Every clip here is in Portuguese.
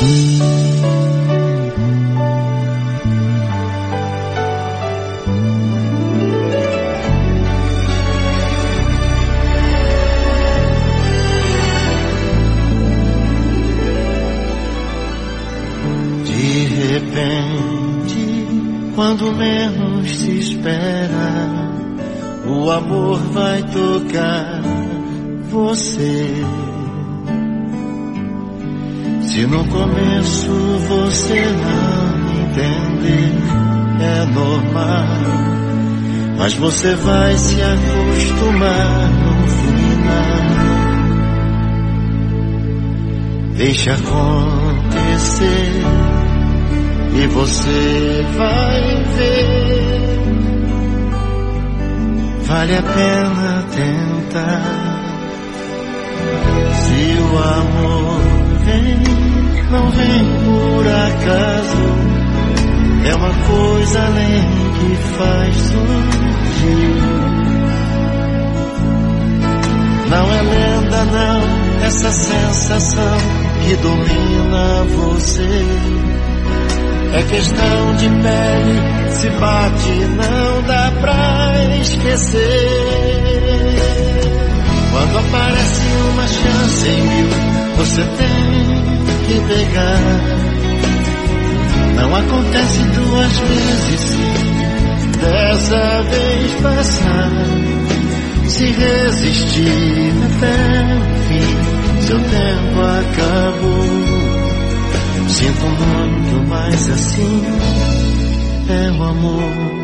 De repente, quando menos se espera, o amor vai tocar você. Se no começo você não entender, é normal, mas você vai se acostumar no final. Deixa acontecer e você vai ver, vale a pena tentar. Se o amor vem, não vem por acaso, é uma coisa além que faz surgir. Não é lenda não, essa sensação que domina você. É questão de pele, se bate não dá pra esquecer. Quando aparece uma chance em mil, você tem que pegar. Não acontece duas vezes, se dessa vez passar. Se resistir até o fim, seu tempo acabou. Sinto muito, mas assim é o amor.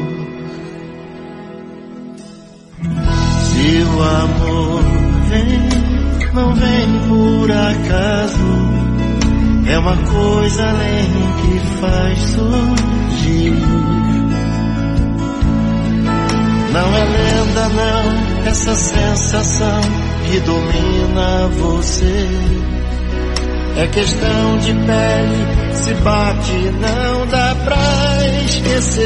Se o amor vem, não vem por acaso, é uma coisa além que faz surgir. Não é lenda não, essa sensação que domina você. É questão de pele, se bate não dá pra esquecer.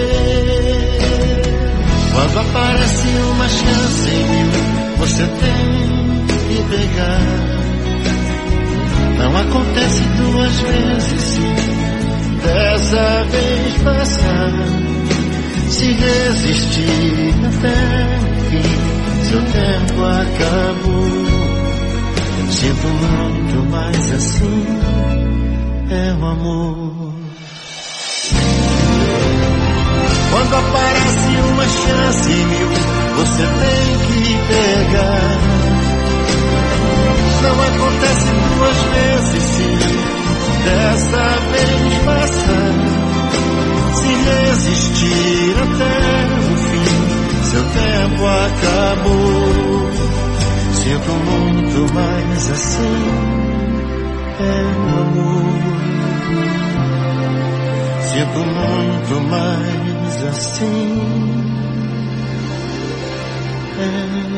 Quando aparece uma chance em mil, você tem que pegar. Não acontece duas vezes, se dessa vez passar. Se resistir até o fim, seu tempo acabou. Sinto muito, mas assim é o amor. Quando aparece uma chance em mil, você tem que pegar. Não acontece duas vezes, se dessa vez passar. Se resistir até o fim, seu tempo acabou. Sinto muito, mas assim é o amor. Sinto muito, mas assim é